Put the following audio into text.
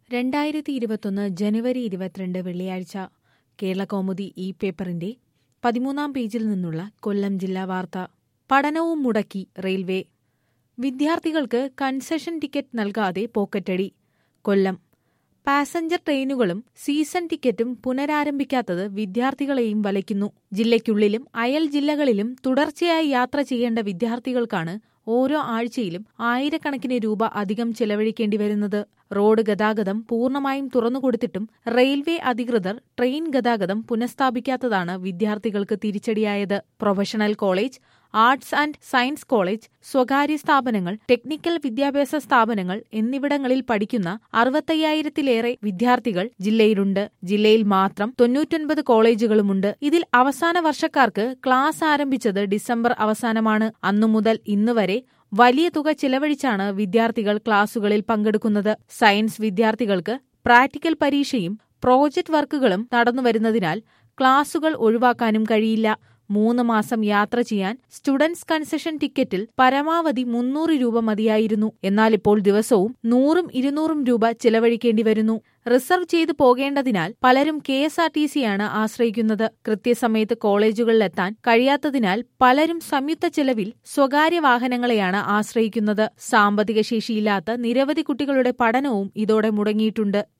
2021 ജനുവരി 22 വെള്ളിയാഴ്ച കേരളകൗമുദി ഈ പേപ്പറിന്റെ 13-ാം പേജിൽ നിന്നുള്ള കൊല്ലം ജില്ലാ വാർത്ത. പഠനവും മുടക്കി റെയിൽവേ. വിദ്യാർത്ഥികൾക്ക് കൺസെഷൻ ടിക്കറ്റ് നൽകാതെ പോക്കറ്റടി. കൊല്ലം. പാസഞ്ചർ ട്രെയിനുകളും സീസൺ ടിക്കറ്റും പുനരാരംഭിക്കാത്തത് വിദ്യാർത്ഥികളെയും വലയ്ക്കുന്നു. ജില്ലയ്ക്കുള്ളിലും അയൽ ജില്ലകളിലും തുടർച്ചയായി യാത്ര ചെയ്യേണ്ട വിദ്യാർത്ഥികൾക്കാണ് ഓരോ ആഴ്ചയിലും ആയിരക്കണക്കിന് രൂപ അധികം ചെലവഴിക്കേണ്ടി വരുന്നത്. റോഡ് ഗതാഗതം പൂർണ്ണമായും തുറന്നുകൊടുത്തിട്ടും റെയിൽവേ അധികൃതർ ട്രെയിൻ ഗതാഗതം പുനഃസ്ഥാപിക്കാത്തതാണ് വിദ്യാർത്ഥികൾക്ക് തിരിച്ചടിയായത്. Professional college, arts and science college, സ്വകാര്യ സ്ഥാപനങ്ങൾ, ടെക്നിക്കൽ വിദ്യാഭ്യാസ സ്ഥാപനങ്ങൾ എന്നിവിടങ്ങളിൽ പഠിക്കുന്ന 65,000-ലേറെ വിദ്യാർത്ഥികൾ ജില്ലയിലുണ്ട്. ജില്ലയിൽ മാത്രം 99 കോളേജുകളുമുണ്ട്. ഇതിൽ അവസാന വർഷക്കാർക്ക് ക്ലാസ് ആരംഭിച്ചത് ഡിസംബർ അവസാനമാണ്. അന്നുമുതൽ ഇന്നുവരെ വലിയ തുക ചിലവഴിച്ചാണ് വിദ്യാർത്ഥികൾ ക്ലാസുകളിൽ പങ്കെടുക്കുന്നത്. സയൻസ് വിദ്യാർത്ഥികൾക്ക് പ്രാക്ടിക്കൽ പരീക്ഷയും പ്രോജക്ട് വർക്കുകളും നടന്നുവരുന്നതിനാൽ ക്ലാസുകൾ ഒഴിവാക്കാനും കഴിയില്ല. 3 മാസം യാത്ര ചെയ്യാൻ സ്റ്റുഡൻസ് കൺസെഷൻ ടിക്കറ്റിൽ പരമാവധി 300 രൂപ മതിയായിരുന്നു. എന്നാലിപ്പോൾ ദിവസവും 100-200 രൂപ ചിലവഴിക്കേണ്ടി വരുന്നു. റിസർവ് ചെയ്ത് പോകേണ്ടതിനാൽ പലരും KSRTCയാണ് ആശ്രയിക്കുന്നത്. കൃത്യസമയത്ത് കോളേജുകളിലെത്താൻ കഴിയാത്തതിനാൽ പലരും സംയുക്ത ചെലവിൽ സ്വകാര്യ വാഹനങ്ങളെയാണ് ആശ്രയിക്കുന്നത്. സാമ്പത്തിക ശേഷിയില്ലാത്ത നിരവധി കുട്ടികളുടെ പഠനവും ഇതോടെ മുടങ്ങിയിട്ടുണ്ട്.